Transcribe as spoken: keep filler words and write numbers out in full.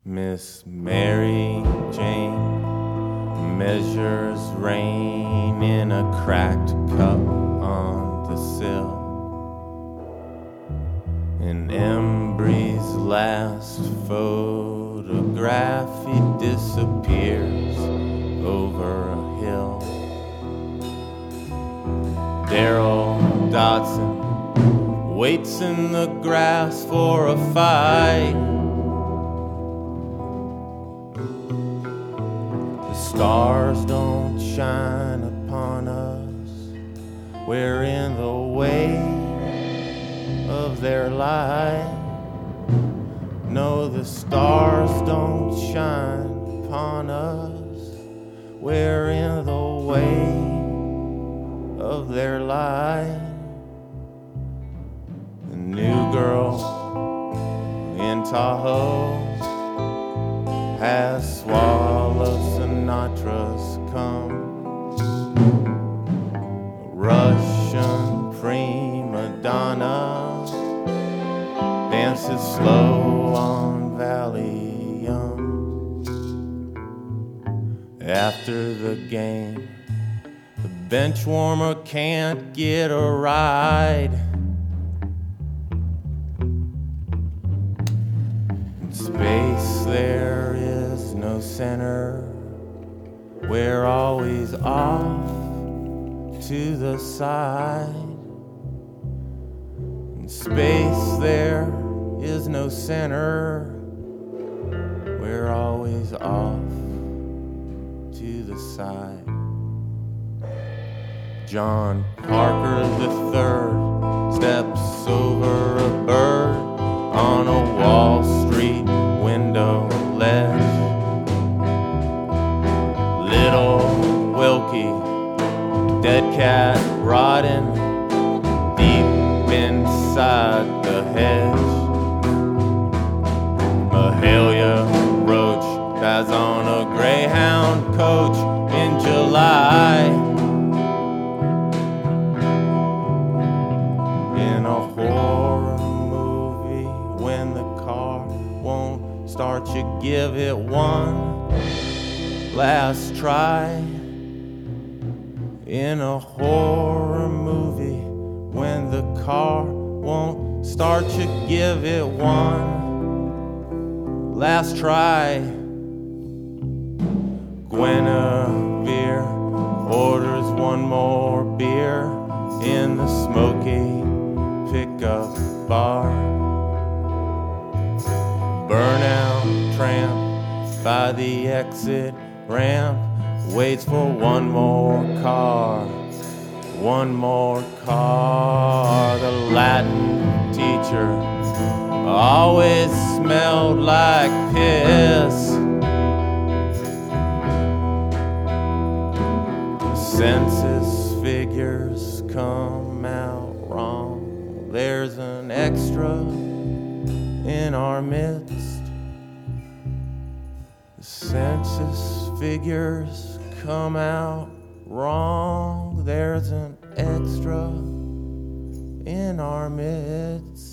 Miss Mary Jane measures rain in a cracked cup on the sill. In Embry's last photograph, he disappears over a hill. Daryl Dodson waits in the grass for a fight. The stars don't shine upon us. We're in the way of their light. No, the stars don't shine upon us. We're in the way of their light. The new girl in Tahoe has swallowed Sinatra's cum. A Russian prima donna dances slow on Valium. After the game, the bench warmer can't get a ride. In space there is no center. We're always off to the side. In space there is no center. We're always off to the side. John Parker the third steps over a bird on a Wall Street window ledge. Little Wilkie, dead cat rotting deep inside the hedge. Mahalia Roach dies on a Greyhound coach in July. In a horror movie, when the car won't start, you give it one last try. In a horror movie, when the car won't start, you give it one last try. Guinevere orders one more beer in the smoky pickup bar. Burnout tramp by the exit ramp waits for one more car, one more car. The Latin teacher always smelled like piss. Census figures come out wrong. There's an extra in our midst. The census figures come out wrong. There's an extra in our midst.